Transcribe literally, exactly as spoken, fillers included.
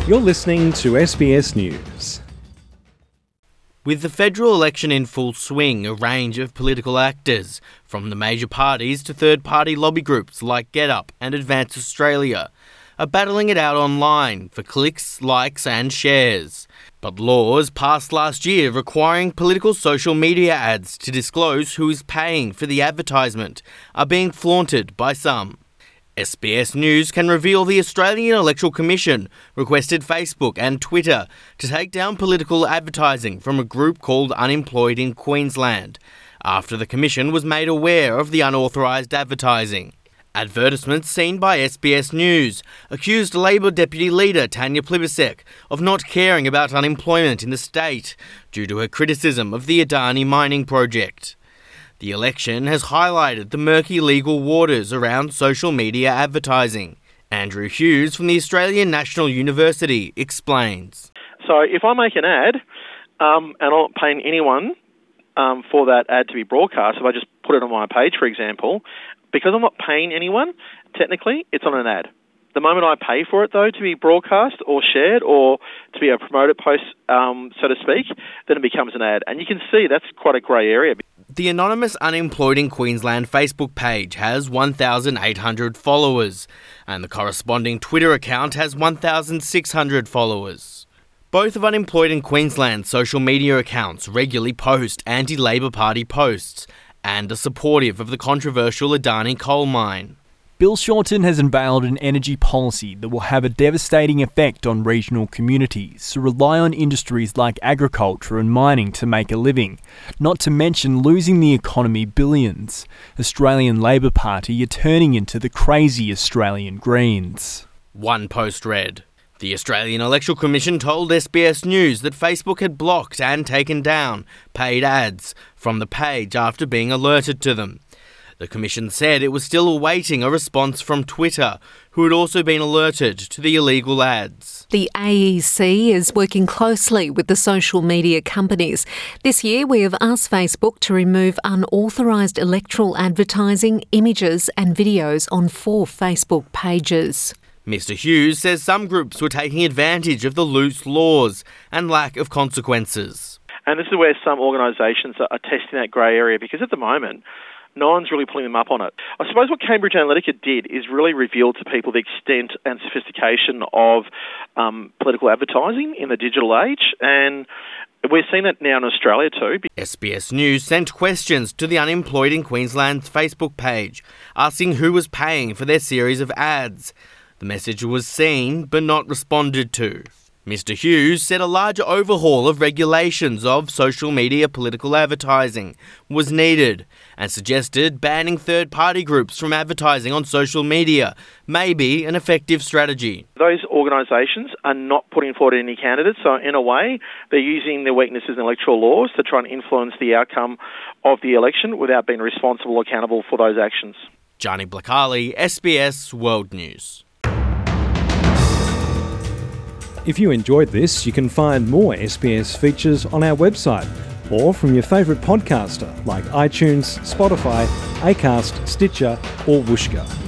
You're listening to S B S News. With the federal election in full swing, a range of political actors, from the major parties to third-party lobby groups like GetUp and Advance Australia, are battling it out online for clicks, likes and shares. But laws passed last year requiring political social media ads to disclose who is paying for the advertisement are being flaunted by some. S B S News can reveal the Australian Electoral Commission requested Facebook and Twitter to take down political advertising from a group called Unemployed in Queensland, after the Commission was made aware of the unauthorised advertising. Advertisements seen by S B S News accused Labor Deputy Leader Tanya Plibersek of not caring about unemployment in the state due to her criticism of the Adani mining project. The election has highlighted the murky legal waters around social media advertising. Andrew Hughes from the Australian National University explains. So if I make an ad um, and I'm not paying anyone um, for that ad to be broadcast, if I just put it on my page, for example, because I'm not paying anyone, technically it's on an ad. The moment I pay for it, though, to be broadcast or shared or to be a promoted post, um, so to speak, then it becomes an ad. And you can see that's quite a grey area. The anonymous Unemployed in Queensland Facebook page has one thousand eight hundred followers, and the corresponding Twitter account has one thousand six hundred followers. Both of Unemployed in Queensland's social media accounts regularly post anti-Labor Party posts and are supportive of the controversial Adani coal mine. Bill Shorten has unveiled an energy policy that will have a devastating effect on regional communities who rely on industries like agriculture and mining to make a living, not to mention losing the economy billions. Australian Labor Party are turning into the crazy Australian Greens. One post read, the Australian Electoral Commission told S B S News that Facebook had blocked and taken down paid ads from the page after being alerted to them. The Commission said it was still awaiting a response from Twitter, who had also been alerted to the illegal ads. The A E C is working closely with the social media companies. This year we have asked Facebook to remove unauthorised electoral advertising, images and videos on four Facebook pages. Mister Hughes says some groups were taking advantage of the loose laws and lack of consequences. And this is where some organisations are testing that grey area, because at the moment, no one's really pulling them up on it. I suppose what Cambridge Analytica did is really reveal to people the extent and sophistication of um, political advertising in the digital age, and we're seeing that now in Australia too. S B S News sent questions to the Unemployed in Queensland's Facebook page, asking who was paying for their series of ads. The message was seen but not responded to. Mister Hughes said a larger overhaul of regulations of social media political advertising was needed and suggested banning third-party groups from advertising on social media may be an effective strategy. Those organisations are not putting forward any candidates, so in a way they're using their weaknesses in electoral laws to try and influence the outcome of the election without being responsible or accountable for those actions. Gianni Blacali, S B S World News. If you enjoyed this, you can find more S B S features on our website or from your favourite podcaster like iTunes, Spotify, Acast, Stitcher or Whooshkaa.